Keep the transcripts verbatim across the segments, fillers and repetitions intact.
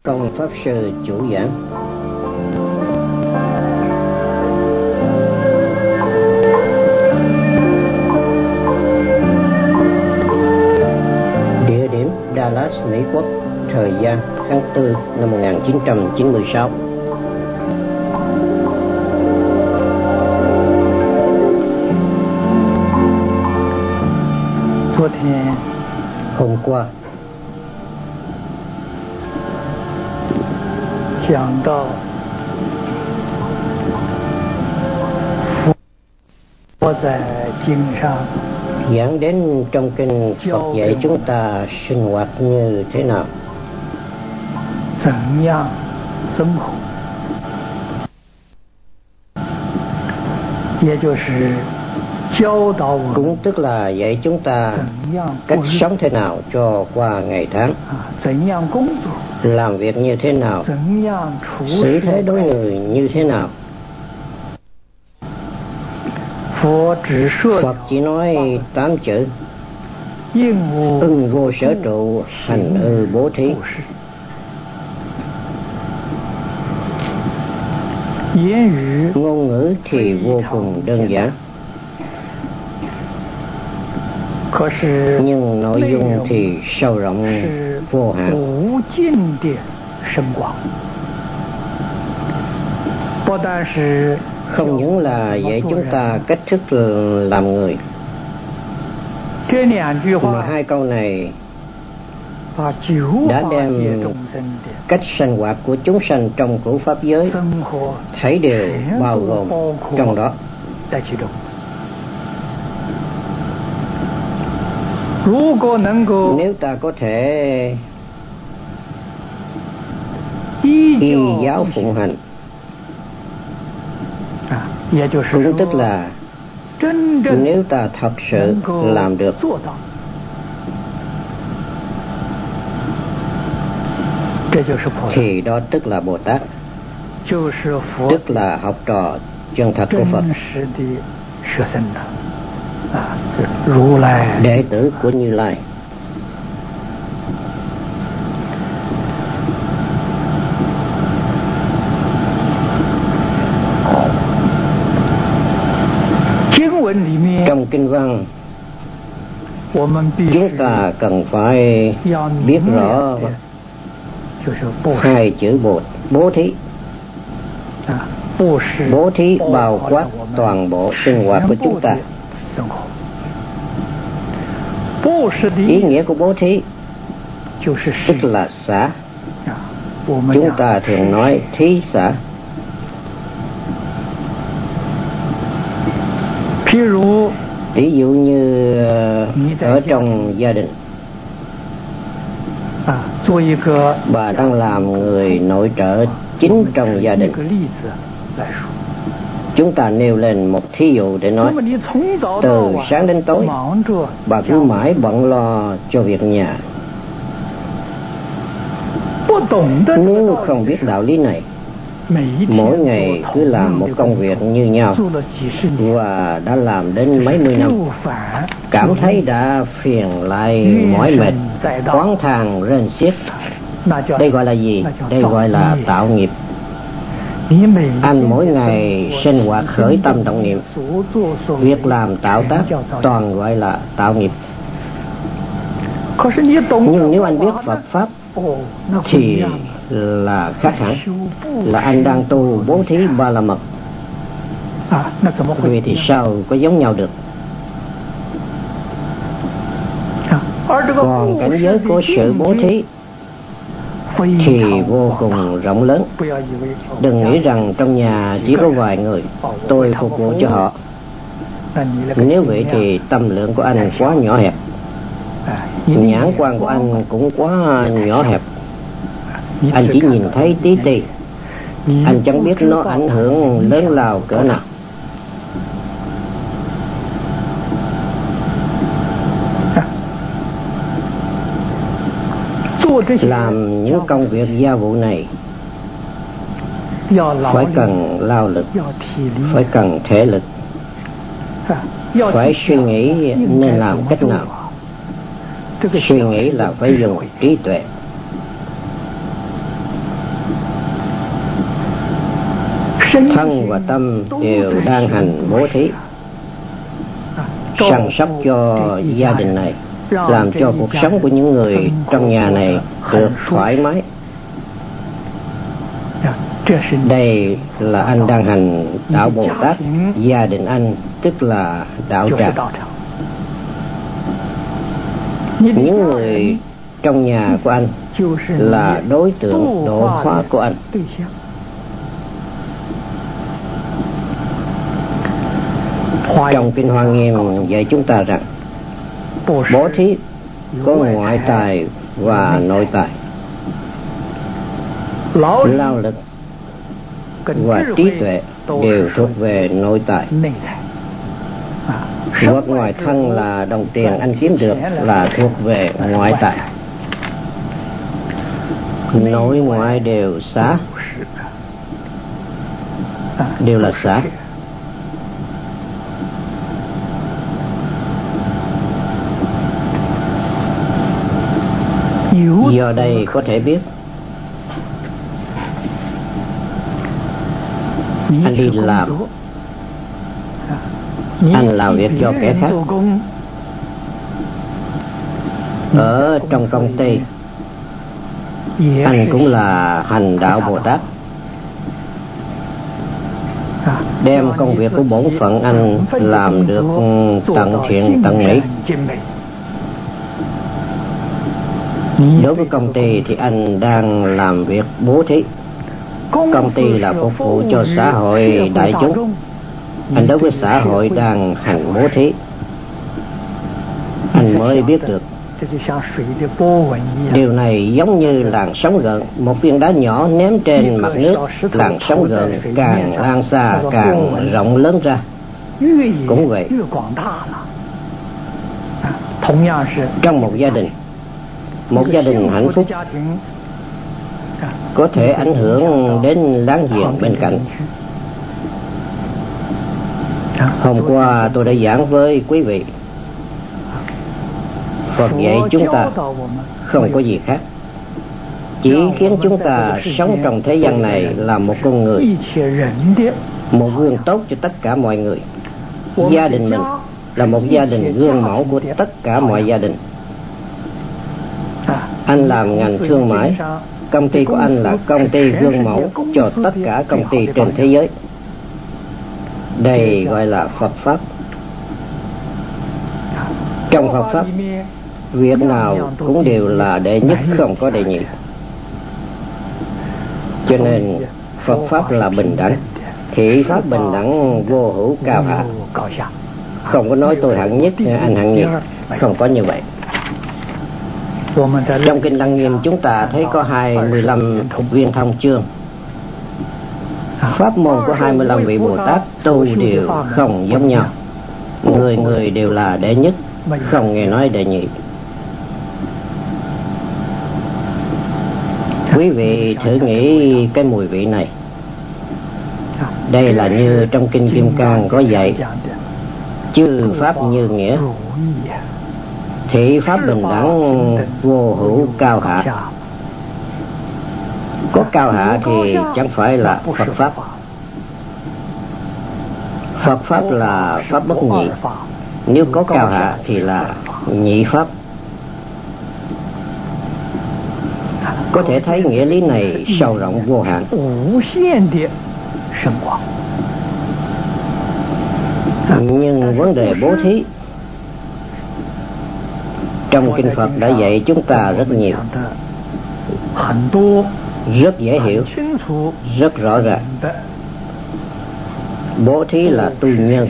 Công pháp sư chủ giảng. Địa điểm Dallas, Mỹ Quốc. Thời gian tháng tư năm một nghìn chín trăm chín mươi sáu. Hôm qua, 讲到佛在经上 giảng đến trong kinh Phật dạy chúng ta sinh hoạt như thế nào, 怎样生活，也就是教导我们 cũng tức là dạy chúng ta 怎样 cách 过日 sống thế nào cho qua ngày tháng, 啊，怎样工作， làm việc như thế nào, 怎样处 xử thế 事。 đối người như thế nào. 佛只说 Phật chỉ nói tám chữ: 应无 ưng vô sở trụ, hành ư bố thí. 布施，言语 Ngôn ngữ thì vô cùng đơn giản, 可是 nhưng nội dung thì sâu rộng 是 vô hạn, 无尽的深广，不但是 không những là dạy chúng ta cách thức làm người, 这两句 mà 话 hai câu này 把九 đã 法 đem 界众生的 cách sinh hoạt của chúng sanh trong cửu pháp giới 生活 thấy đều bao gồm trong đó. 在其中。如果能够 Nếu ta có thể 依 y 教 giáo phụng hành, 啊，也就是 cũng 说 tức là 真正 nếu ta thật sự 能够 làm được 做到，这就是菩萨， thì đó tức là Bồ Tát, 就是佛 tức là học trò chân thật của Phật, 真实的学生的啊，是如来 đệ tử của Như Lai. 经文里面， Trong kinh văn, 我们必须 chúng ta cần phải 要 biết 明 rõ 了的，就是布施 hai chữ bồ, bố thí. 啊，布施 Bố thí 包 bao 括 quát 了我们 toàn bộ sinh hoạt của 全 chúng 部 ta. 的生活。布施的 Ý nghĩa của bố thí 就是施 tức là xả. 啊，我们 Chúng 讲 ta thường nói thí xả. 譬如 Ví dụ như ở trong gia đình, 啊，做一个 bà đang làm người nội trợ chính trong gia 一 đình. 个例子来说， Chúng ta nêu lên một thí dụ để 那 nói. 么你从早到 Từ 晚 sáng đến tối, 忙着 bà cứ mãi bận lo cho việc nhà. 不懂得 Nếu không biết đạo lý này, 每一 mỗi 天 ngày 做 cứ 同 làm 样 một 的 công 工 việc 作， như nhau 做了几十年， và đã làm đến mấy mươi năm, 就反 cảm thấy đã phiền lại mỏi mệt, oán than rên xiết. 那叫 Đây gọi là gì? Đây gọi là tạo nghiệp. 你每 Anh mỗi ngày sinh hoạt khởi tâm động niệm, 所作所为 việc làm tạo tác 全叫造业。 toàn gọi là tạo nghiệp. 可是你懂 Nhưng nếu anh biết Phật Pháp 哦，那不一 thì 样。 là khác hẳn, 修布 là anh đang tu bố thí ba la mật. 啊，那怎么会 Vì thì sao có giống nhau được? 啊？而这个 Còn 布 cảnh 施 giới 的 của sự 境 bố 界 thí 非 thì 常 vô 广大， cùng rộng lớn. 不要以为 Đừng nghĩ rằng trong nhà chỉ có vài người, tôi phục vụ cho họ. 那你那个 Nếu vậy thì tâm lượng của anh quá nhỏ hẹp, 啊，你的 nhãn 眼 quan của 光 anh cũng quá nhỏ hẹp. 你 Anh 只 chỉ 看 nhìn 到 thấy 一 tí 点 tì, 你 anh chẳng 不 biết 知 nó 道 ảnh hưởng lớn lao cỡ nào. 做这些 Làm những công việc gia vụ này 要劳 phải 力， cần lao lực, 要体力， phải cần thể lực, 啊，要 phải 去 suy 想 nghĩ 应 nên 该 làm 怎么 cách 做 nào. 啊？这个 Suy nghĩ là phải dùng trí tuệ. thân và tâm đều đang hành bố thí, săn sóc cho gia đình này, làm cho cuộc sống của những người trong nhà này được thoải mái. Đây là anh đang hành đạo Bồ Tát, gia đình anh tức là đạo tràng. Những người trong nhà của anh là đối tượng độ hóa của anh. Trong Kinh Hoa Nghiêm dạy chúng ta rằng bố thí có ngoại tài và nội tài. Lao lực và trí tuệ đều thuộc về nội tài. Hoặc ngoài thân là đồng tiền anh kiếm được là thuộc về ngoại tài. Nội ngoại đều xả, đều là xả. Do đây có thể biết anh đi làm, anh làm việc cho kẻ khác. Ở trong công ty anh cũng là hành đạo Bồ Tát, đem công việc của bổn phận anh làm được tận thiện tận mỹ. Đối với công ty thì anh đang làm việc bố thí. Công ty là phục vụ cho xã hội đại chúng. Anh đối với xã hội đang hành bố thí. Anh mới biết được điều này giống như làn sóng gợn. Một viên đá nhỏ ném trên mặt nước, làn sóng gợn càng lan xa càng rộng lớn ra. Cũng vậy, trong một gia đình, một gia đình hạnh phúc có thể ảnh hưởng đến láng giềng bên cạnh. Hôm qua tôi đã giảng với quý vị, Phật dạy chúng ta không có gì khác, chỉ khiến chúng ta sống trong thế gian này là một con người, một gương tốt cho tất cả mọi người. Gia đình mình là một gia đình gương mẫu của tất cả mọi gia đình. Anh làm ngành thương mại, công ty của anh là công ty gương mẫu cho tất cả công ty trên thế giới. Đây gọi là Phật Pháp. Trong Phật Pháp, việc nào cũng đều là đệ nhất, không có đệ nhị. Cho nên Phật Pháp là bình đẳng, thị Pháp bình đẳng, vô hữu cao hạ. Không có nói tôi hạng nhất, anh hạng nhì, không có như vậy. Trong Kinh Lăng Nghiêm chúng ta thấy có hai mươi lăm viên thông chương. Pháp môn của hai mươi lăm vị Bồ Tát tu đều không giống nhau. Người người đều là đệ nhất, không nghe nói đệ nhị. Quý vị thử nghĩ cái mùi vị này. Đây là như trong Kinh Kim Cang có dạy, chư Pháp như nghĩa, thị Pháp bình đẳng, vô hữu cao hạ. Có cao hạ thì chẳng phải là Phật Pháp. Phật Pháp là Pháp bất nhị. Nếu có cao hạ thì là nhị Pháp. Có thể thấy nghĩa lý này sâu rộng vô hạn. Nhưng vấn đề bố thí trong Kinh Phật đã dạy chúng ta rất nhiều, rất dễ hiểu, rất rõ ràng. Bố thí là tu nhân.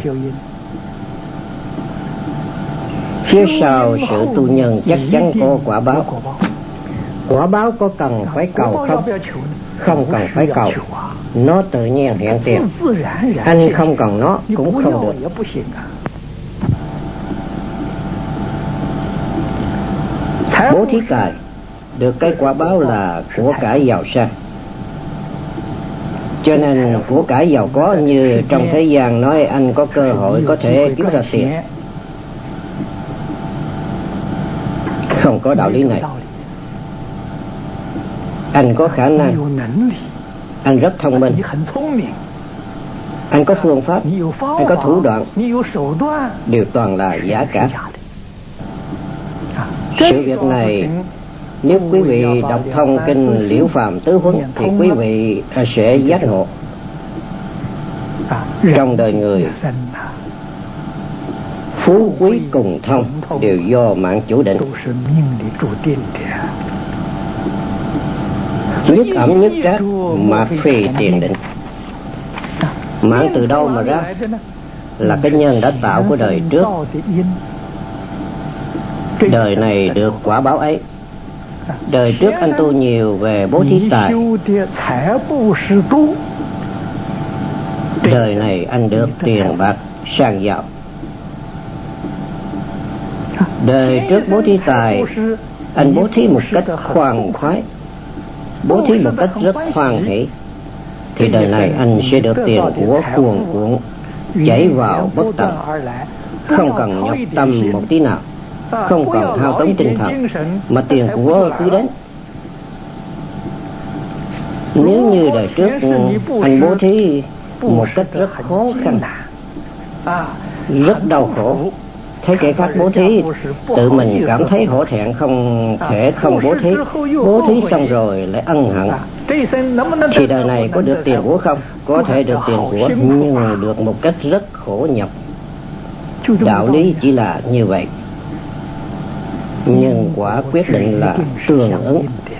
Phía sau sự tu nhân chắc chắn có quả báo. Quả báo có cần phải cầu không? Không cần phải cầu, nó tự nhiên hiện tiền. Anh không cần nó cũng không được. Bố thí tài được cái quả báo là của cải giàu sang. Cho nên của cải giàu có như trong thế gian nói anh có cơ hội có thể kiếm ra tiền. Không có đạo lý này. Anh có khả năng, anh rất thông minh, anh có phương pháp, anh có thủ đoạn, đều toàn là giả cả. Sự việc này nếu quý vị đọc thông kinh Liễu Phàm Tứ Huấn thì quý vị sẽ giác ngộ. Trong đời người, phú quý cùng thông đều do mạng chủ định. Nhất ẩm nhất trác mà phi tiền định. Mạng từ đâu mà ra? Là cái nhân đã tạo của đời trước. Đời này được quả báo ấy. Đời trước anh tu nhiều về bố thí tài. Đời này anh được tiền bạc sang giàu. Đời trước bố thí tài, anh bố thí một cách khoan khoái, bố thí một cách rất hoan hỷ, thì đời này anh sẽ được tiền của cuồn cuộn chảy vào bất tận, không cần nhọc tâm một tí nào, không cần hao tốn tinh thần, mà tiền của cứ đến. Nếu như đời trước anh bố thí một cách rất khó khăn, rất đau khổ, thấy kẻ khác bố thí, tự mình cảm thấy hổ thẹn không thể không bố thí, bố thí xong rồi lại ân hận, thì đời này có được tiền của không? Có thể được tiền của, nhưng được một cách rất khổ nhọc. Đạo lý chỉ là như vậy. Nhân quả quyết định là tương ứng.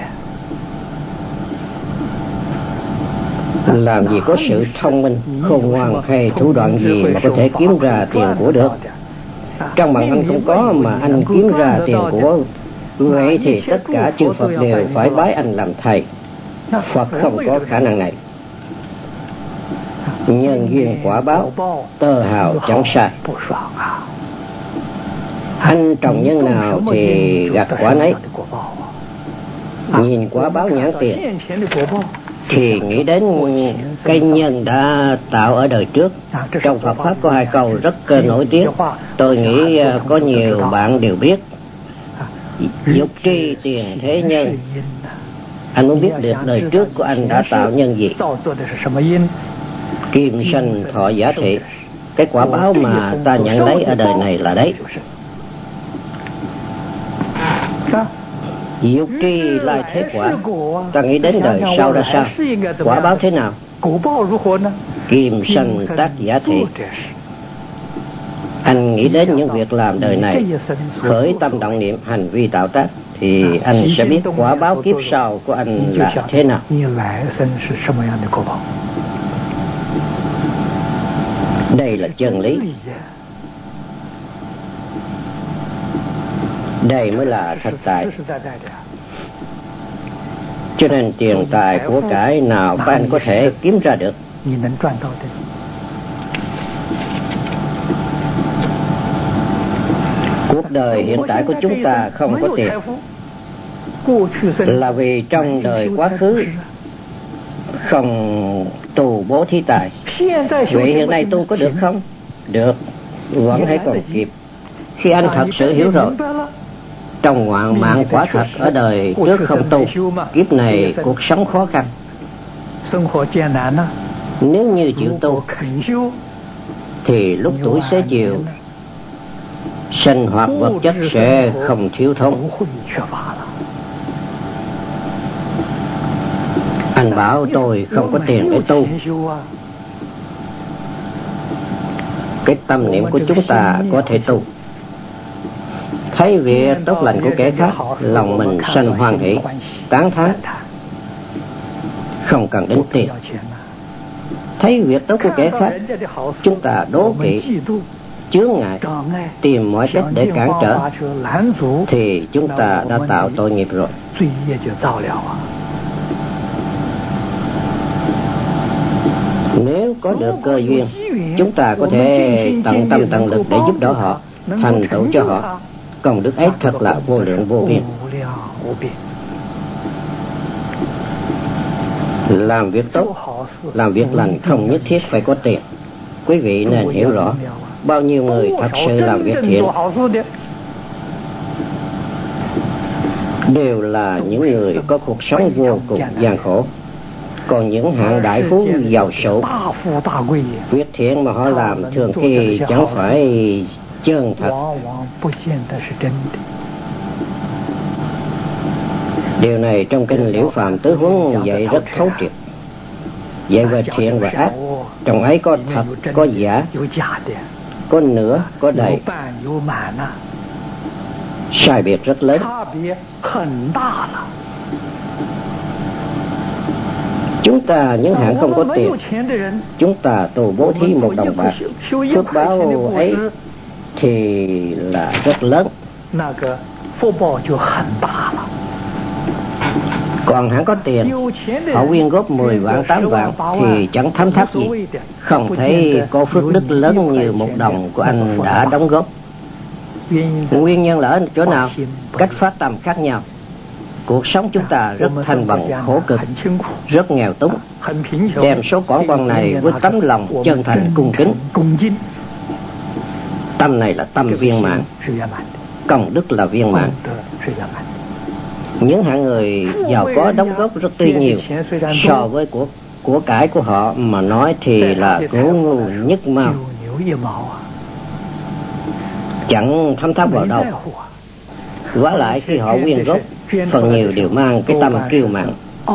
Làm gì có sự thông minh, khôn ngoan hay thủ đoạn gì mà có thể kiếm ra tiền của được. Trong mạng anh không có mà anh kiếm ra tiền của, vậy thì tất cả chư Phật đều phải bái anh làm thầy. Phật không có khả năng này. Nhân duyên quả báo, tơ hào chẳng sai. Anh trồng nhân nào thì gặt quả nấy. Nhìn quả báo nhãn tiền thì nghĩ đến cái nhân đã tạo ở đời trước. Trong Phật Pháp có hai câu rất nổi tiếng, tôi nghĩ có nhiều bạn đều biết. Dục tri tiền thế nhân. Anh muốn biết được đời trước của anh đã tạo nhân gì. Kim sanh thọ giả thị. Cái quả báo mà ta nhận lấy ở đời này là đấy. Dục tri lai thế quả. Ta nghĩ đến đời sau ra sao, quả báo thế nào. Kim sanh tác giả thị. Anh nghĩ đến những việc làm đời này, khởi tâm động niệm hành vi tạo tác, thì anh sẽ biết quả báo kiếp sau của anh là thế nào. Đây là chân lý. Đây mới là thật tại. Cho nên tiền tài của cải nào các anh có thể kiếm ra được. Cuộc đời hiện tại của chúng ta không có tiền là vì trong đời quá khứ không tu bố thí tài. Vậy hiện nay tu có được không? Được, vẫn hay còn kịp. Khi anh thật sự hiểu rồi, trong ngoạn mạng quả thật ở đời trước không tu, kiếp này cuộc sống khó khăn. Nếu như chịu tu thì lúc tuổi xế chiều, sinh hoạt vật chất sẽ không thiếu thốn. Anh bảo tôi không có tiền để tu. Cái tâm niệm của chúng ta có thể tu. Thấy việc tốt lành của kẻ khác, lòng mình sanh hoan hỷ, tán thán, không cần đến tiền. Thấy việc tốt của kẻ khác, chúng ta đố kỵ, chướng ngại, tìm mọi cách để cản trở, thì chúng ta đã tạo tội nghiệp rồi. Nếu có được cơ duyên, chúng ta có thể tận tâm tận lực để giúp đỡ họ, thành tựu cho họ. Công đức ấy thật là vô lượng vô biên. Làm việc tốt, làm việc lành không nhất thiết phải có tiền. Quý vị nên hiểu rõ, bao nhiêu người thật sự làm việc thiện đều là những người có cuộc sống vô cùng gian khổ. Còn những hạng đại phú giàu sụ, việc thiện mà họ làm thường khi chẳng phải chân thật. Điều này trong kinh Liễu Phàm Tứ Huấn dạy rất thấu triệt. Dạy về thiện và ác, trong ấy có thật, có giả, có nửa, có đầy, sai biệt rất lớn. Chúng ta những hạng không có tiền, chúng ta tu bố thí một đồng bạc, phước báo ấy thì là rất lớn. Còn hạng có tiền, họ quyên góp mười vạn, tám vạn thì chẳng thấm tháp gì, không thấy có phước đức lớn như một đồng của anh đã đóng góp. Nguyên nhân là ở chỗ nào? Cách phát tâm khác nhau. Cuộc sống chúng ta rất thanh bằng khổ cực, rất nghèo túng. Đem số quán quan này với tấm lòng chân thành cung kính. Tâm này là tâm viên mãn, công đức là viên mãn. Những hạng người giàu có đóng góp rất tuy nhiều, so với của của cải của họ mà nói thì là củ ngu nhất mao, chẳng thấm tháp vào đâu. Vả lại khi họ quyên góp, phần nhiều đều mang cái tâm kiêu mạn.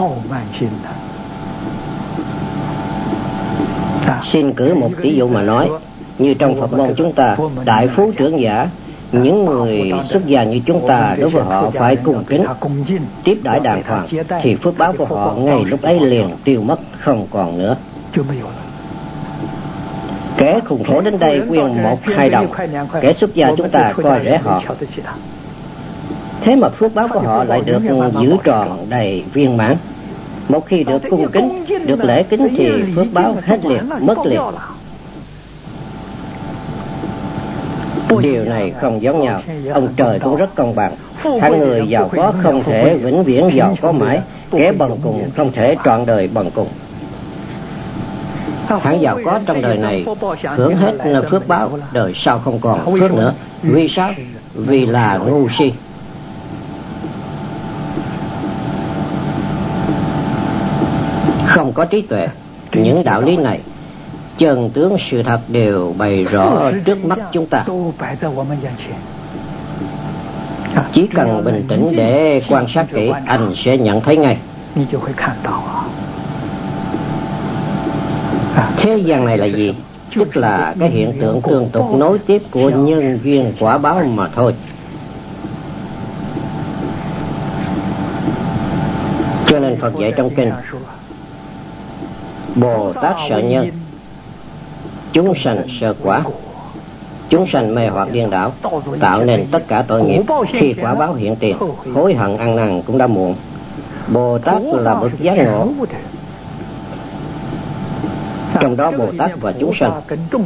Xin cử một ví dụ mà nói, như trong Phật môn chúng ta, đại phú trưởng giả, những người xuất gia như chúng ta, đối với họ phải cung kính, tiếp đãi đàng hoàng, thì phước báo của họ ngay lúc ấy liền tiêu mất, không còn nữa. Kẻ khủng khổ đến đây quyên một hai đồng, kẻ xuất gia chúng ta coi rẻ họ, thế mà phước báo của họ lại được giữ tròn đầy viên mãn. Một khi được cung kính, được lễ kính thì phước báo hết liền, mất liền. Điều này không giống nhau. Ông trời cũng rất công bằng. Hạng người giàu có không thể vĩnh viễn giàu có mãi, kẻ bần cùng không thể trọn đời bần cùng. Hạng giàu có trong đời này hưởng hết phước báo, đời sau không còn phước nữa. Vì sao? Vì là ngu si. Không có trí tuệ. Những đạo lý này, chân tướng sự thật đều bày rõ trước mắt chúng ta. Chỉ cần bình tĩnh để quan sát kỹ, anh sẽ nhận thấy ngay. Thế gian này là gì? Tức là cái hiện tượng tương tục nối tiếp của nhân duyên quả báo mà thôi. Cho nên Phật dạy trong kinh, Bồ Tát sợ nhân, chúng sanh sợ quả. Chúng sanh mê hoặc điên đảo, tạo nên tất cả tội nghiệp. Khi quả báo hiện tiền, hối hận ăn năn cũng đã muộn. Bồ Tát là bậc giác ngộ. Trong đó Bồ Tát và chúng sanh,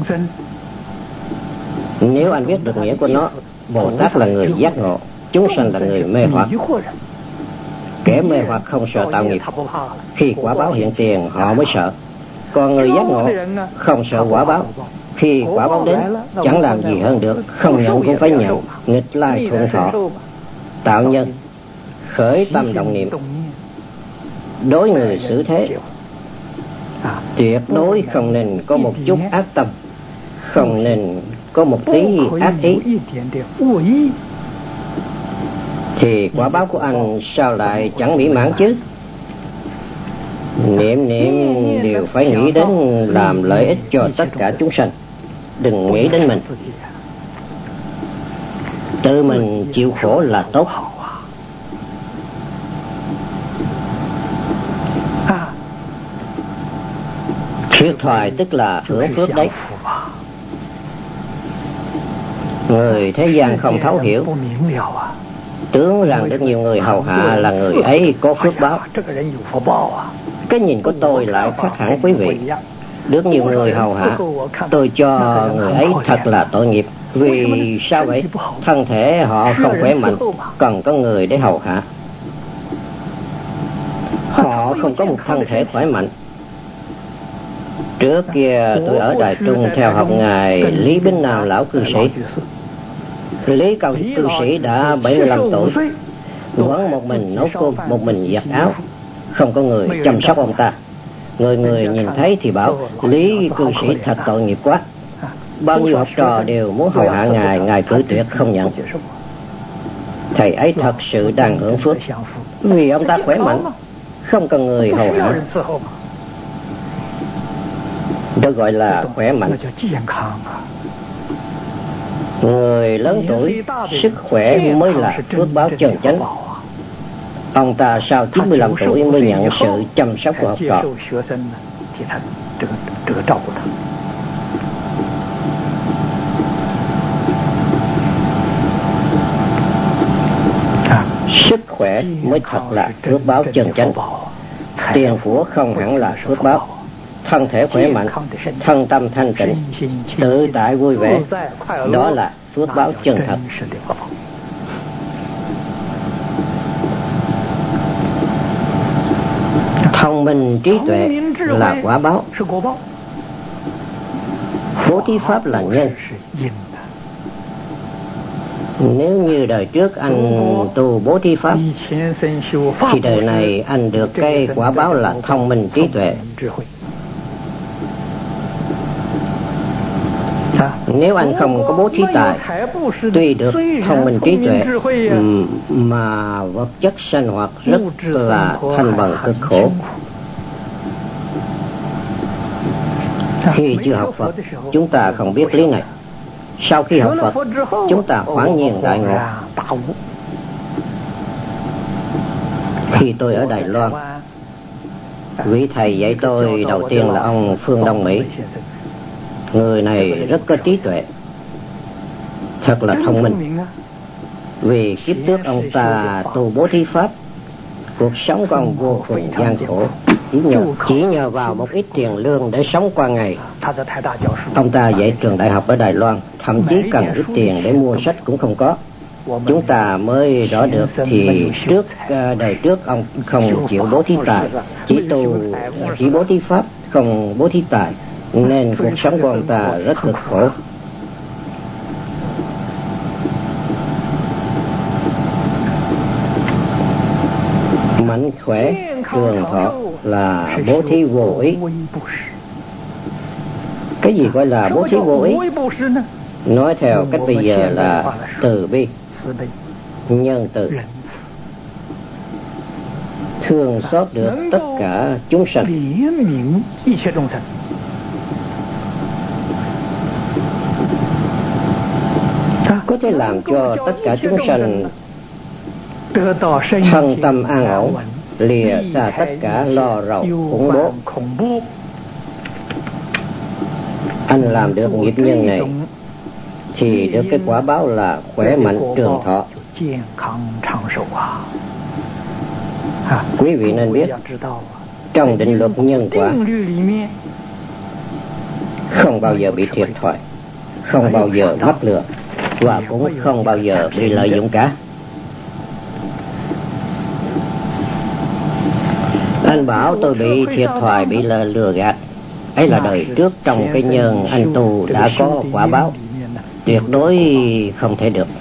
nếu anh biết được nghĩa của nó, Bồ Tát là người giác ngộ, chúng sanh là người mê hoặc. Kẻ mê hoặc không sợ tạo nghiệp, khi quả báo hiện tiền họ mới sợ. Còn người giác ngộ không sợ quả báo, khi quả báo đến chẳng làm gì hơn được, không nhận cũng phải nhận, nghịch lai thuận thọ. Tạo nhân khởi tâm động niệm, đối người xử thế tuyệt đối không nên có một chút ác tâm, không nên có một tí ác ý, thì quả báo của anh sao lại chẳng mỹ mãn chứ? Niệm niệm đều phải nghĩ đến làm lợi ích cho tất cả chúng sanh, đừng nghĩ đến mình. Tự mình chịu khổ là tốt. Thiệt thoại tức là hưởng phước đấy. Người thế gian không thấu hiểu, tưởng rằng rất nhiều người hầu hạ là người ấy có phước báo. Cái nhìn của tôi lại khác hẳn quý vị. Được nhiều người hầu hạ, tôi cho người ấy thật là tội nghiệp. Vì sao vậy? Thân thể họ không khỏe mạnh, cần có người để hầu hạ. Họ không có một thân thể khỏe mạnh. Trước kia tôi ở Đài Trung theo học ngài Lý Bính Nam lão cư sĩ. Lý cao cư sĩ đã bảy mươi lăm tuổi, vẫn một mình nấu cơm, một mình giặt áo, không có người chăm sóc ông ta. Người người nhìn thấy thì bảo Lý cư sĩ thật tội nghiệp quá. Bao nhiêu học trò đều muốn hầu hạ ngài, ngài cử tuyệt không nhận. Thầy ấy thật sự đang hưởng phước, vì ông ta khỏe mạnh, không cần người hầu hạ. Đó gọi là khỏe mạnh. Người lớn tuổi, sức khỏe mới là phước báo chân chánh. Ông ta sau chín mươi lăm tuổi mới nhận sự chăm sóc của học trò. Sức khỏe mới thật là phước báo chân chánh. Tiền của không hẳn là phước báo. Thân thể khỏe mạnh, thân tâm thanh tịnh, tự tại vui vẻ, đó là phước báo chân thật. Thông minh trí tuệ là quả báo. Bố thí pháp là nhân. Nếu như đời trước anh tu bố thí pháp, thì đời này anh được cái quả báo là thông minh trí tuệ. Nếu anh không có bố thí tài, tuy được thông minh trí tuệ mà vật chất sinh hoạt rất là thanh bần cực khổ. Khi chưa học Phật, chúng ta không biết lý này. Sau khi học Phật, chúng ta hoảng nhiên đại ngộ. Khi tôi ở Đài Loan, vị thầy dạy tôi đầu tiên là ông Phương Đông Mỹ. Người này rất có trí tuệ, thật là thông minh. Vì kiếp trước ông ta tu bố thí pháp, cuộc sống của ông vô cùng gian khổ. Chỉ nhờ, chỉ nhờ vào một ít tiền lương để sống qua ngày. Ông ta dạy trường đại học ở Đài Loan, thậm chí cần ít tiền để mua sách cũng không có. Chúng ta mới rõ được thì trước đời trước ông không chịu bố thí tài, chỉ tu chỉ bố thí pháp, không bố thí tài, nên cuộc sống của ông ta rất cực khổ. Mạnh khỏe trường thọ là bố thí vô ý. Cái gì gọi là bố thí vô ý? Nói theo cách bây giờ là từ bi, nhân từ, thương xót được tất cả chúng sanh. Có thể làm cho tất cả chúng sanh thân tâm an ổn, lìa xa tất cả lo rầu khủng bố. Anh làm được nghiệp nhân này thì được cái quả báo là khỏe mạnh trường thọ. Quý vị nên biết, trong định luật nhân quả không bao giờ bị thiệt thòi, không bao giờ mắc lừa, và cũng không bao giờ bị lợi dụng cả. Anh bảo tôi bị thiệt thòi, bị lừa gạt, ấy là đời trước trong cái nhân anh tu đã có quả báo, tuyệt đối không thể được.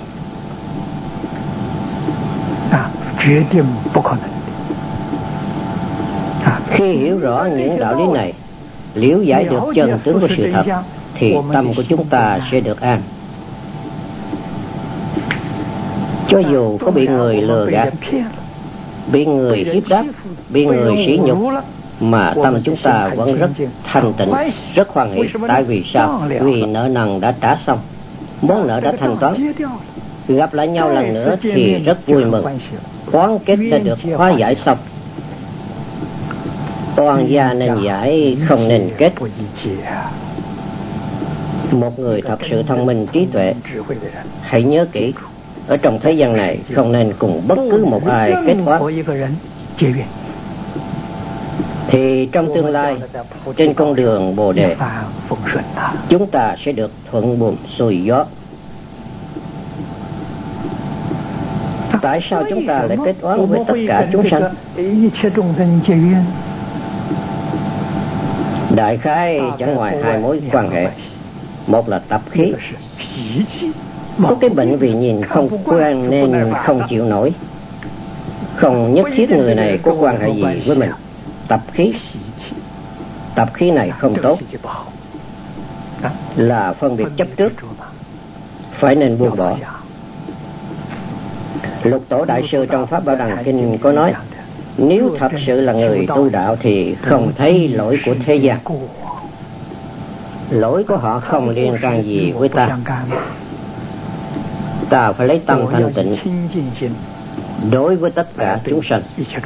Khi hiểu rõ những đạo lý này, liễu giải được chân tướng của sự thật, thì tâm của chúng ta sẽ được an. Cho dù có bị người lừa gạt, bị người hiếp đáp, bị người sỉ nhục, mà tâm chúng ta vẫn rất thanh tịnh, rất hoan hỷ. Tại vì sao? Vì nợ nần đã trả xong, món nợ đã thanh toán. Gặp lại nhau lần nữa thì rất vui mừng, oán kết đã được hóa giải xong. Oan gia nên giải, không nên kết. Một người thật sự thông minh trí tuệ, hãy nhớ kỹ, ở trong thế gian này không nên cùng bất cứ một ai kết oán. Thì trong tương lai, trên con đường Bồ Đề, chúng ta sẽ được thuận buồm xuôi gió. Tại sao chúng ta lại kết oán với tất cả chúng sanh? Đại khái chẳng ngoài hai mối quan hệ. Một là tập khí, có cái bệnh vì nhìn không quen nên không chịu nổi, không nhất thiết người này có quan hệ gì với mình. Tập khí. tập khí này không tốt, là phân biệt chấp trước, phải nên buông bỏ. Lục Tổ Đại Sư trong Pháp Bảo Đằng Kinh có nói, nếu thật sự là người tu đạo thì không thấy lỗi của thế gian. Lỗi của họ không liên can gì với ta. Ta phải lấy tâm thanh tịnh đối với tất cả chúng sanh.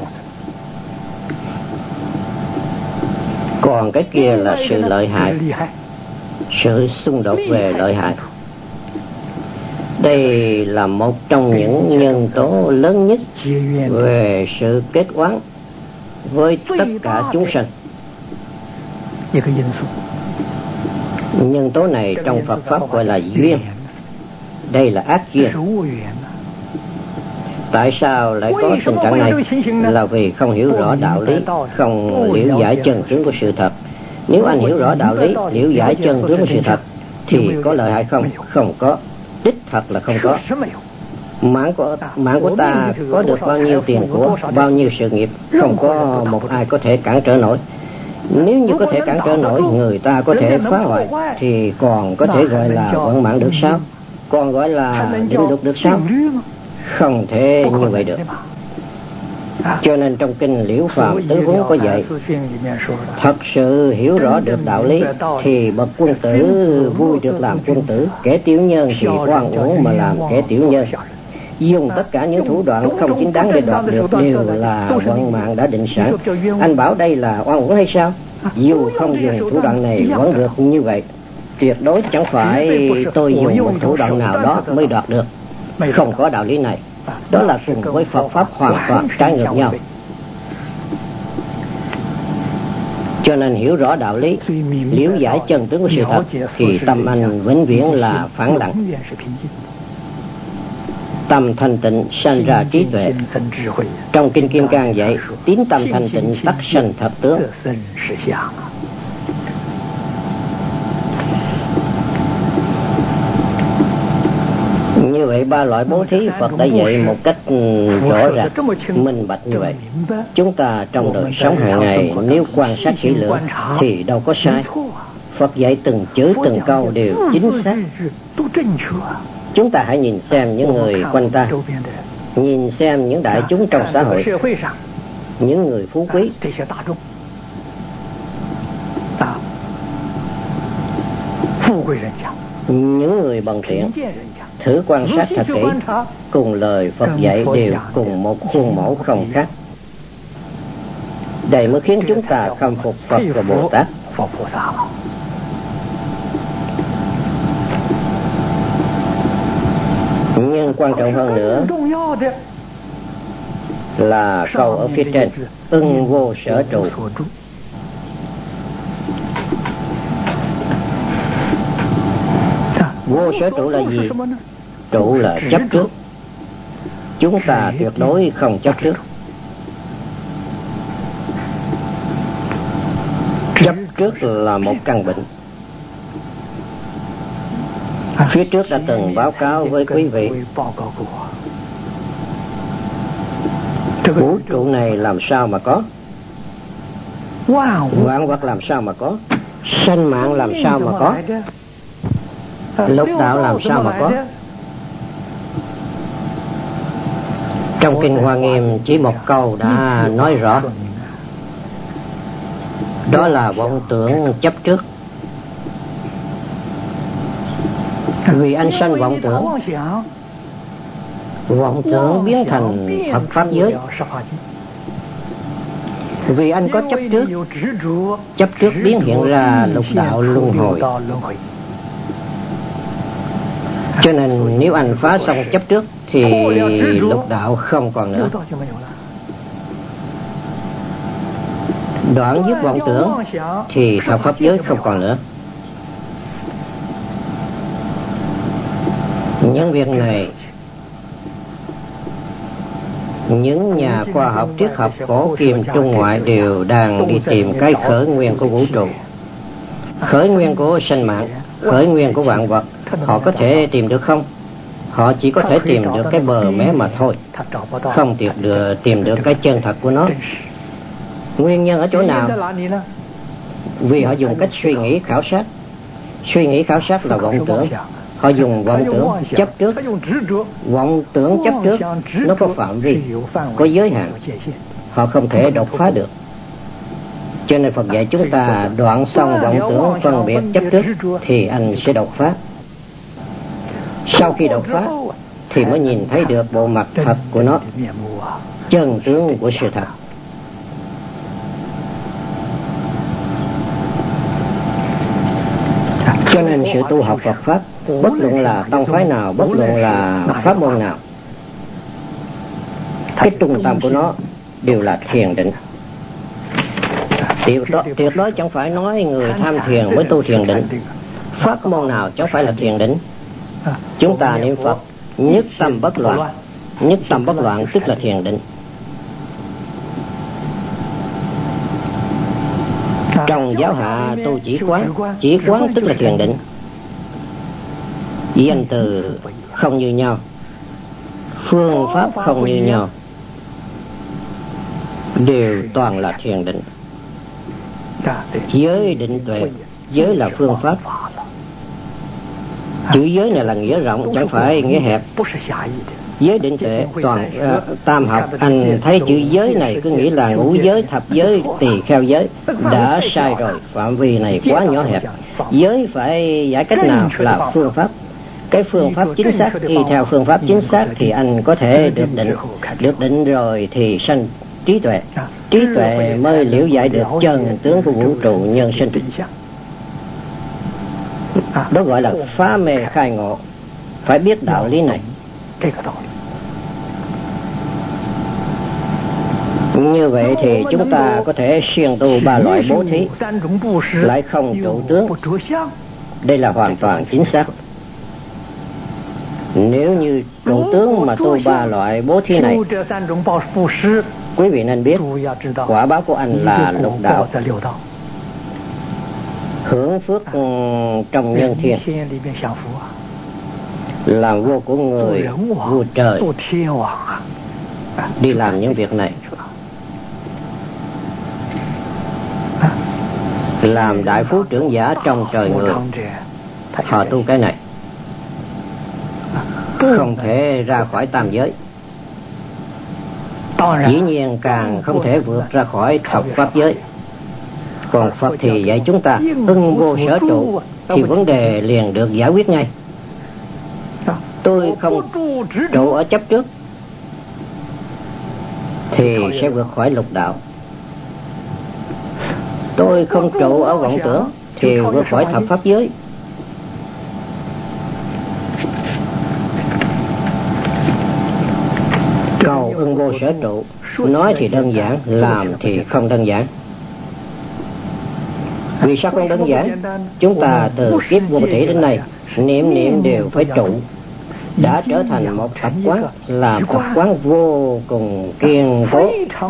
Còn cái kia là sự lợi hại, sự xung đột về lợi hại. Đây là một trong những nhân tố lớn nhất về sự kết oán với tất cả chúng sanh. Nhân tố này trong Phật Pháp gọi là duyên. Đây là ác duyên. Tại sao lại có tình trạng này? Là vì không hiểu rõ đạo lý, không liễu giải chân tướng của sự thật. Nếu anh hiểu rõ đạo lý, liễu giải chân tướng của sự thật, thì có lợi hại không? Không có. Đích thật là không có. Mạng của, mạng của ta có được bao nhiêu tiền của, bao nhiêu sự nghiệp, không có một ai có thể cản trở nổi. Nếu như có thể cản trở nổi, người ta có thể phá hoại, thì còn có thể gọi là vận mạng được sao? Còn gọi là định luật được sao? Không thể như vậy được. Cho nên trong kinh Liễu Phàm Tứ Huấn có dạy, thật sự hiểu rõ được đạo lý thì bậc quân tử vui được làm quân tử, kẻ tiểu nhân thì oan uổng mà làm kẻ tiểu nhân. Dùng tất cả những thủ đoạn không chính đáng để đoạt được đều là vận mạng đã định sẵn. Anh bảo đây là oan uổng hay sao? Dù không dùng thủ đoạn này vẫn được như vậy. Tuyệt đối chẳng phải tôi dùng một thủ đoạn nào đó mới đoạt được. Không có đạo lý này. Đó là cùng với Phật Pháp hoàn toàn trái ngược nhau. Cho nên hiểu rõ đạo lý, liễu giải chân tướng của sự thật, thì tâm anh vĩnh viễn là phẳng lặng. Tâm thanh tịnh sanh ra trí tuệ. Trong Kinh Kim Cang dạy, tín tâm thanh tịnh tắc sanh thật tướng. Như vậy ba loại bố thí Phật đã dạy một cách rõ ràng, minh bạch như vậy. Chúng ta trong đời sống hàng ngày nếu quan sát kỹ lưỡng thì đâu có sai. Phật dạy từng chữ từng câu đều chính xác. Chúng ta hãy nhìn xem những người quanh ta, nhìn xem những đại chúng trong xã hội, những người phú quý, những người bần thiện. Thử quan sát thật kỹ, cùng lời Phật dạy đều cùng một khuôn mẫu không khác. Đây mới khiến chúng ta khâm phục Phật và Bồ Tát. Nhưng quan trọng hơn nữa là câu ở phía trên, ưng vô sở trụ. Vô sở trụ là gì? Trụ là chấp trước. Chúng ta tuyệt đối không chấp trước. Chấp trước là một căn bệnh. Phía trước đã từng báo cáo với quý vị, vũ trụ này làm sao mà có, vạn vật làm sao mà có, sanh mạng làm sao mà có, lục đạo làm sao mà có. Trong Kinh Hoa Nghiêm chỉ một câu đã nói rõ, đó là vọng tưởng chấp trước. Vì anh sanh vọng tưởng, vọng tưởng biến thành Phật Pháp giới. Vì anh có chấp trước, chấp trước biến hiện ra lục đạo luân hồi. Cho nên nếu anh phá xong chấp trước thì lục đạo không còn nữa. Đoạn dứt vọng tưởng thì Phật Pháp giới không còn nữa. Những việc này, những nhà khoa học triết học cổ kim trung ngoại đều đang đi tìm cái khởi nguyên của vũ trụ, khởi nguyên của sinh mạng, khởi nguyên của vạn vật. Họ có thể tìm được không? Họ chỉ có thể tìm được cái bờ mé mà thôi, không tìm được, tìm được cái chân thật của nó. Nguyên nhân ở chỗ nào? vì họ dùng cách suy nghĩ khảo sát. Suy nghĩ khảo sát là vọng tưởng. Họ dùng vọng tưởng chấp trước. Vọng tưởng chấp trước nó có phạm vi, có giới hạn, họ không thể đột phá được. Cho nên Phật dạy chúng ta đoạn xong vọng tưởng phân biệt chấp trước thì anh sẽ đột phá. Sau khi đột phá thì mới nhìn thấy được bộ mặt thật của nó, chân tướng của sự thật. Cho nên sự tu học Phật Pháp, bất luận là tông phái nào, bất luận là pháp môn nào, cái trung tâm của nó đều là thiền định. Tuyệt đó, tuyệt đối chẳng phải nói người tham thiền mới tu thiền định. Pháp môn nào chẳng phải là thiền định. Chúng ta niệm Phật nhất tâm bất loạn. Nhất tâm bất loạn tức là thiền định. Trong giáo hạ tu chỉ quán, chỉ quán tức là thiền định. Danh từ không như nhau, phương pháp không như nhau, đều toàn là thiền định. Giới định tuệ, giới là phương pháp. Chữ giới này là nghĩa rộng, chẳng phải nghĩa hẹp. Giới định tuệ toàn uh, tam học, anh thấy chữ giới này cứ nghĩ là ngũ giới, thập giới, tỳ kheo giới. Đã sai rồi, phạm vi này quá nhỏ hẹp. Giới phải giải cách nào là phương pháp. Cái phương pháp chính xác, y theo phương pháp chính xác thì anh có thể được định. Được định rồi thì sanh trí tuệ. Trí tuệ mới liễu giải được chân tướng của vũ trụ nhân sinh. Đó gọi là phá mê khai ngộ. Phải biết đạo lý này. Như vậy thì chúng ta có thể siêng tu ba loại bố thí, lại không trụ tướng. Đây là hoàn toàn chính xác. Nếu như trụ tướng mà tu ba loại bố thí này, quý vị nên biết quả báo của anh là lục đạo, hưởng phước trong nhân thiên, làm vua của người, vua trời, đi làm những việc này, làm đại phú trưởng giả trong trời người. Họ tu cái này, không thể ra khỏi tam giới. Dĩ nhiên càng không thể vượt ra khỏi thập pháp giới. Còn Phật thì dạy chúng ta ưng vô sở trụ, thì vấn đề liền được giải quyết ngay. Tôi không trụ ở chấp trước thì sẽ vượt khỏi lục đạo. Tôi không trụ ở vọng tưởng thì vượt khỏi thập pháp giới. Cầu ưng vô sở trụ, nói thì đơn giản, làm thì không đơn giản. Vì sao không đơn giản? Chúng ta từ kiếp vô thủy đến nay, niệm niệm đều phải trụ, đã trở thành một tập quán, là tập quán vô cùng kiên cố.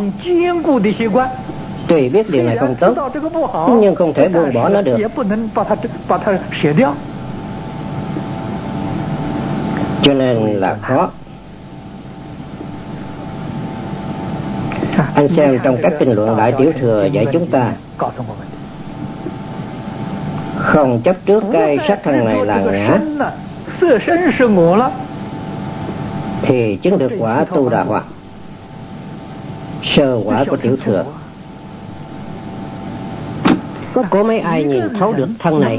Tuy biết điều này không tốt, nhưng không thể buông bỏ nó được. Cho nên là khó. Anh xem trong các kinh luận Đại Tiểu Thừa dạy chúng ta không chấp trước cái sắc thân này là ngã, thì chứng được quả Tu Đà Hoàng, sơ quả của Tiểu Thừa. Có có mấy ai nhìn thấu được thân này,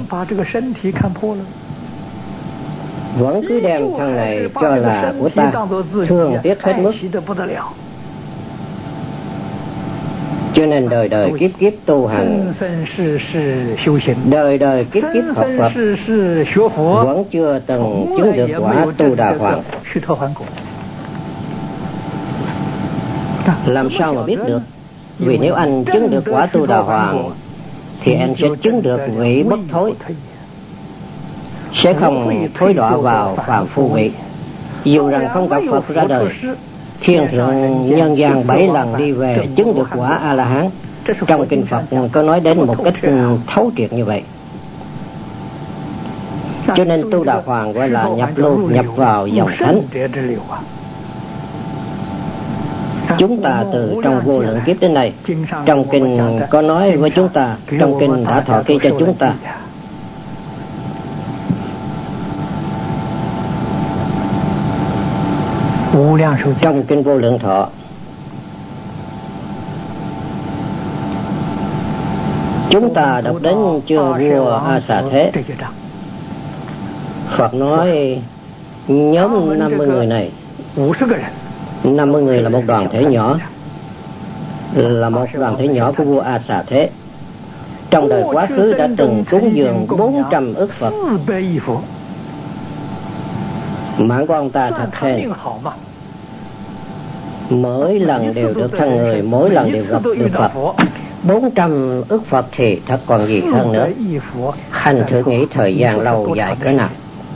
vẫn cứ đem thân này cho là của ta, thương tiếc hết mức. Cho nên đời đời kiếp kiếp tu hành, đời đời kiếp kiếp học Phật, vẫn chưa từng chứng được quả Tu Đà Hoàng. Làm sao mà biết được? Vì nếu anh chứng được quả Tu Đà Hoàng thì anh sẽ chứng được vị bất thối, sẽ không thối đọa vào phàm phu vị. Dù rằng không gặp Phật ra đời, thiên thượng nhân gian bảy lần đi về chứng được quả A La Hán. Trong kinh Phật có nói đến một cách thấu triệt như vậy. Cho nên Tu Đà Hoàng gọi là nhập lưu, nhập vào dòng thánh. Chúng ta từ trong vô lượng kiếp đến nay, trong kinh có nói với chúng ta, trong kinh đã thọ ký cho chúng ta. Trong kinh Vô Lượng Thọ, chúng ta đọc đến chương vua A Xà Thế. Phật nói nhóm năm mươi người này, năm mươi người là một đoàn thể nhỏ, là một đoàn thể nhỏ của vua A Xà Thế. Trong đời quá khứ đã từng cúng dường bốn trăm ức Phật. Mạng của ông ta thật khen, mỗi lần đều được thân người, mỗi lần đều gặp được Phật. Bốn trăm ức Phật thì thật còn gì hơn nữa. Anh thử nghĩ thời gian lâu dài cỡ nào.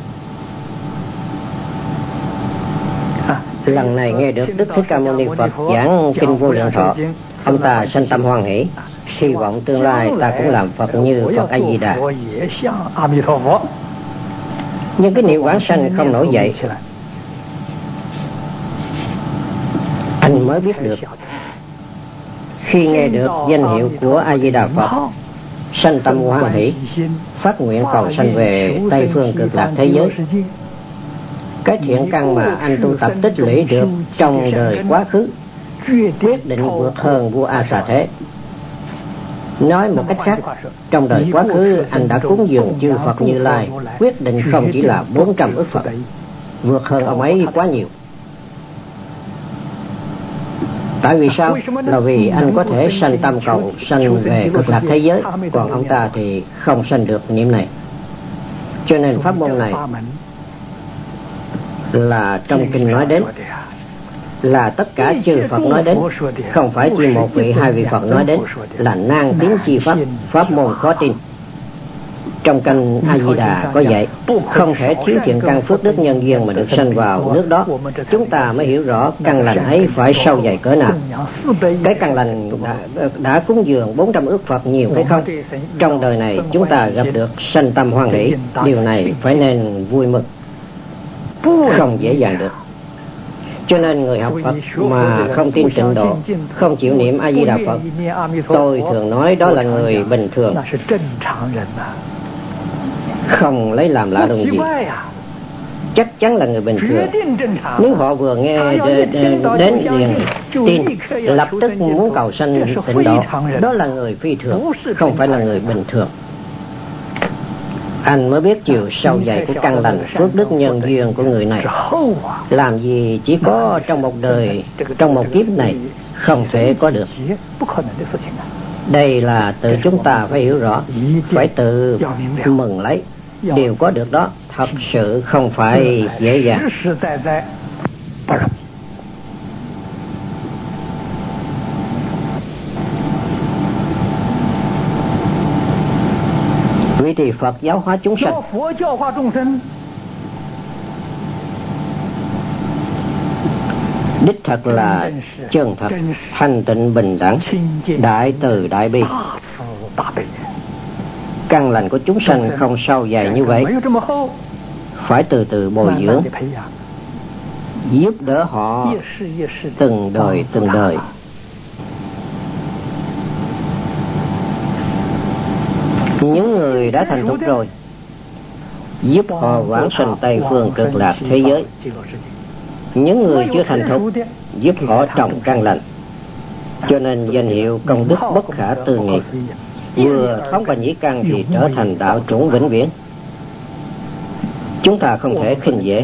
Lần này nghe được Đức Thích Ca Mâu Ni Phật giảng kinh Vô Lượng Thọ, ông ta sanh tâm hoan hỷ, hy vọng tương lai ta cũng làm Phật như Phật A Di Đà. Nhưng cái niệm vãng sanh không nổi dậy. Anh mới biết được, khi nghe được danh hiệu của A Di Đà Phật, sanh tâm hoan hỷ, phát nguyện cầu sanh về Tây phương cực lạc thế giới. Cái thiện căn mà anh tu tập tích lũy được trong đời quá khứ quyết định vượt hơn vua A Xà Thế. Nói một cách khác, trong đời quá khứ anh đã cúng dường chư Phật Như Lai, quyết định không chỉ là bốn trăm ức Phật, vượt hơn ông ấy quá nhiều. Tại vì sao? Là vì anh có thể sanh tâm cầu sanh về cực lạc thế giới, còn ông ta thì không sanh được niệm này. Cho nên pháp môn này là trong kinh nói đến, là tất cả chư Phật nói đến, không phải chỉ một vị hai vị Phật nói đến, là nan tiếng chi pháp, pháp môn khó tin. Trong kinh A Di Đà có dạy, không thể thiếu thiện căn phước đức nhân duyên mà được sanh vào nước đó. Chúng ta mới hiểu rõ căn lành ấy phải sâu dày cỡ nào. Cái căn lành đã, đã cúng dường bốn trăm ức Phật nhiều hay không? Trong đời này chúng ta gặp được sanh tâm hoan hỷ, điều này phải nên vui mừng, không dễ dàng được. Cho nên người học Phật mà không tin tịnh độ, không chịu niệm A Di Đà Phật, tôi thường nói đó là người bình thường, không lấy làm lạ lùng gì. Chắc chắn là người bình thường. Nếu họ vừa nghe đến liền tin, lập tức muốn cầu sanh tịnh độ, đó là người phi thường, không phải là người bình thường. Anh mới biết chiều sâu dày của căn lành phước đức nhân duyên của người này. Làm gì chỉ có trong một đời, trong một kiếp này không thể có được. Đây là tự chúng ta phải hiểu rõ, phải tự mừng lấy. Điều có được đó thật sự không phải dễ dàng. Vì thì Phật giáo hóa chúng sanh, đích thật là chân thật, thanh tịnh bình đẳng, đại từ đại bi. Căn lành của chúng sanh không sâu dày như vậy, phải từ từ bồi dưỡng, giúp đỡ họ từng đời từng đời. Những người đã thành thục rồi, giúp họ vãng sanh Tây phương cực lạc thế giới. Những người chưa thành thục, giúp họ trồng căn lành. Cho nên danh hiệu công đức bất khả tư nghị, vừa thoát qua nhĩ căn thì trở thành đạo chủng vĩnh viễn. Chúng ta không thể khinh dễ.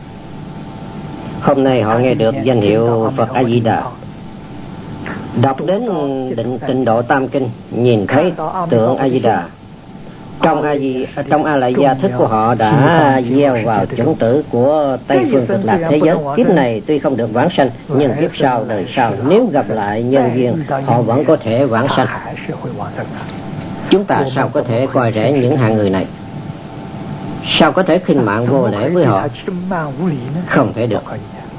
Hôm nay họ nghe được danh hiệu Phật A Di Đà, đọc đến định tịnh độ tam kinh, nhìn thấy tượng A Di Đà, trong A Di trong A Lại Gia thức của họ đã gieo vào chủng tử của Tây phương cực lạc thế giới. Kiếp này tuy không được vãng sanh, nhưng kiếp sau đời sau nếu gặp lại nhân duyên, họ vẫn có thể vãng sanh. Chúng ta sao có thể coi rẻ những hạng người này? Sao có thể khinh mạng vô lễ với họ? Không thể được.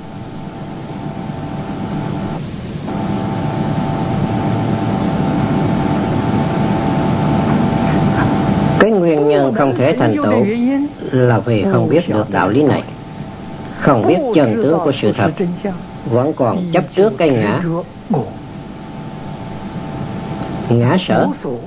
Cái nguyên nhân không thể thành tựu là vì không biết được đạo lý này, không biết chân tướng của sự thật, vẫn còn chấp trước cái ngã, ngã sở,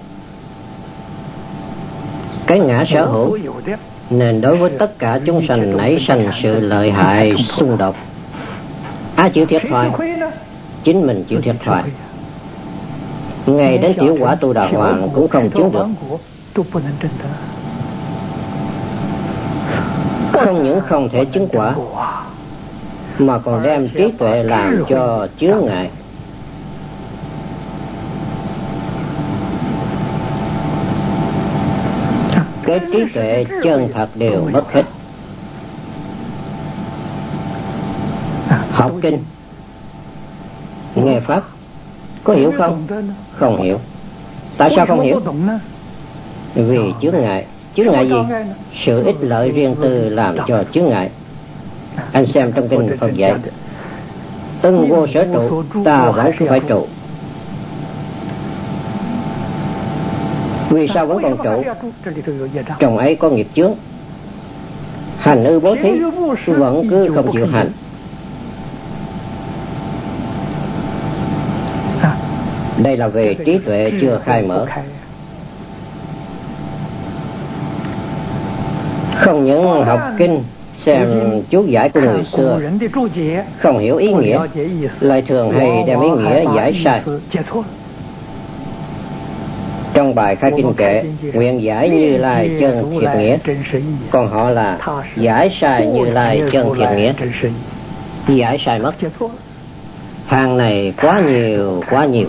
cái ngã sở hữu, nên đối với tất cả chúng sanh nảy sanh sự lợi hại xung đột. Ai chịu thiệt thòi? Chính mình chịu thiệt thòi. Ngay đến tiểu quả tu đà hoàng cũng không chứng được. Không những không thể chứng quả, mà còn đem trí tuệ làm cho chướng ngại. Cái trí tuệ chân thật đều mất hết. Học kinh, nghe pháp, có hiểu không? Không hiểu. Tại sao không hiểu? Vì chướng ngại. Chướng ngại gì? Sự ích lợi riêng tư làm cho chướng ngại. Anh xem trong kinh Phật dạy, ưng vô sở trụ, ta vẫn cứ phải trụ. Vì sao vẫn còn trụ? Trong ấy có nghiệp chướng. Hành ư bố thí, vẫn cứ không chịu hành. Đây là về trí tuệ chưa khai mở. Không những học kinh, xem chú giải của người xưa, không hiểu ý nghĩa, lại thường hay đem ý nghĩa giải sai. Trong bài khai kinh kệ, nguyện giải Như Lai chân thiệt nghĩa, còn họ là giải sai Như Lai chân thiệt nghĩa. Giải sai mất. Hàng này quá nhiều, quá nhiều.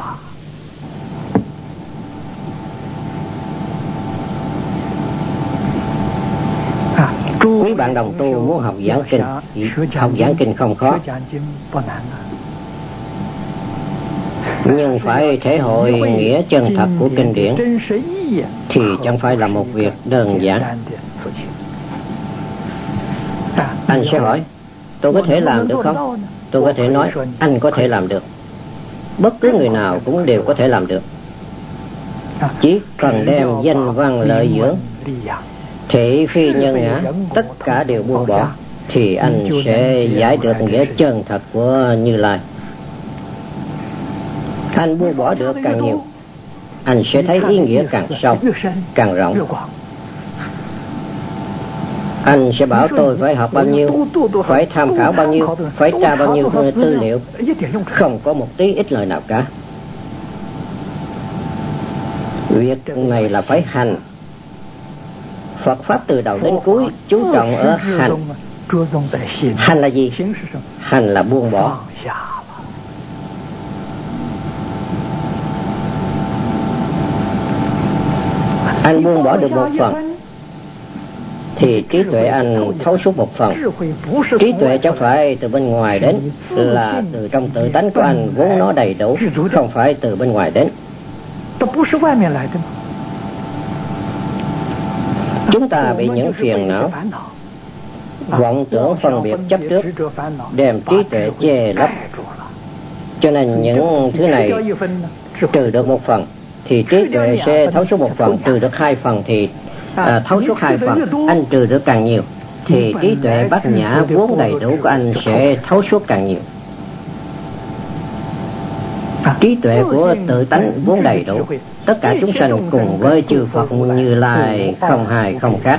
Quý bạn đồng tu muốn học giảng kinh, học giảng kinh không khó, nhưng phải thể hội nghĩa chân thật của kinh điển thì chẳng phải là một việc đơn giản. Anh sẽ hỏi, tôi có thể làm được không? Tôi có thể nói, anh có thể làm được. Bất cứ người nào cũng đều có thể làm được. Chỉ cần đem danh văn lợi dưỡng, thị phi nhân ngã, tất cả đều buông bỏ, thì anh sẽ giải được nghĩa chân thật của Như Lai. Anh buông bỏ được càng nhiều, anh sẽ thấy ý nghĩa càng sâu, càng rộng. Anh sẽ bảo tôi phải học bao nhiêu, phải tham khảo bao nhiêu, phải tra bao nhiêu tư liệu, không có một tí ích lợi nào cả. Việc này là phải hành. Phật Pháp từ đầu đến cuối chú trọng ở hành. Hành là gì? Hành là buông bỏ. Anh buông bỏ được một phần, thì trí tuệ anh thấu suốt một phần. Trí tuệ chẳng phải từ bên ngoài đến, là từ trong tự tánh của anh vốn nó đầy đủ, không phải từ bên ngoài đến. Chúng ta bị những phiền não, vọng tưởng phân biệt chấp trước, đem trí tuệ che lấp. Cho nên những thứ này trừ được một phần, thì trí tuệ sẽ thấu suốt một phần. Trừ được hai phần thì à, thấu suốt hai phần. Anh trừ được càng nhiều, thì trí tuệ bát nhã vốn đầy đủ của anh sẽ thấu suốt càng nhiều. Trí tuệ của tự tánh vốn đầy đủ, tất cả chúng sanh cùng với chư Phật Như Lai không hai không khác.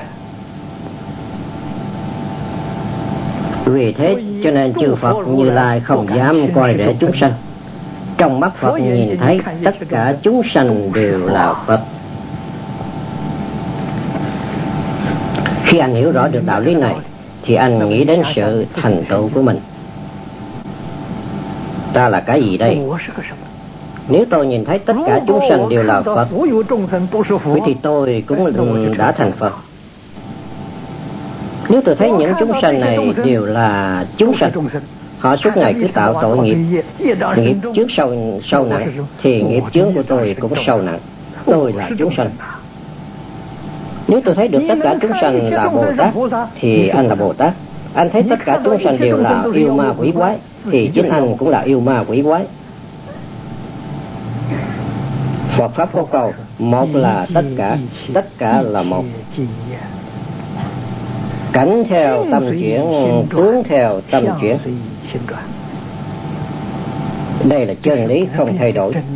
Vì thế cho nên chư Phật Như Lai không dám coi rẻ chúng sanh. Trong mắt Phật nhìn thấy tất cả chúng sanh đều là Phật. Khi anh hiểu rõ được đạo lý này, thì anh nghĩ đến sự thành tựu của mình. Ta là cái gì đây? Nếu tôi nhìn thấy tất cả chúng sanh đều là Phật, vậy thì tôi cũng đã thành Phật. Nếu tôi thấy những chúng sanh này đều là chúng sanh, họ suốt ngày cứ tạo tội nghiệp, nghiệp trước sâu, sâu nặng, thì nghiệp chướng của tôi cũng sâu nặng. Tôi là chúng sanh. Nếu tôi thấy được tất cả chúng sanh là Bồ Tát, thì anh là Bồ Tát. Anh thấy tất cả chúng sanh đều là yêu ma quỷ quái, thì chính anh cũng là yêu ma quỷ quái. Phật Pháp có câu, một là tất cả, tất cả là một. Cảnh theo tâm chuyển, tướng theo tâm chuyển. Đây là chân lý không thay đổi.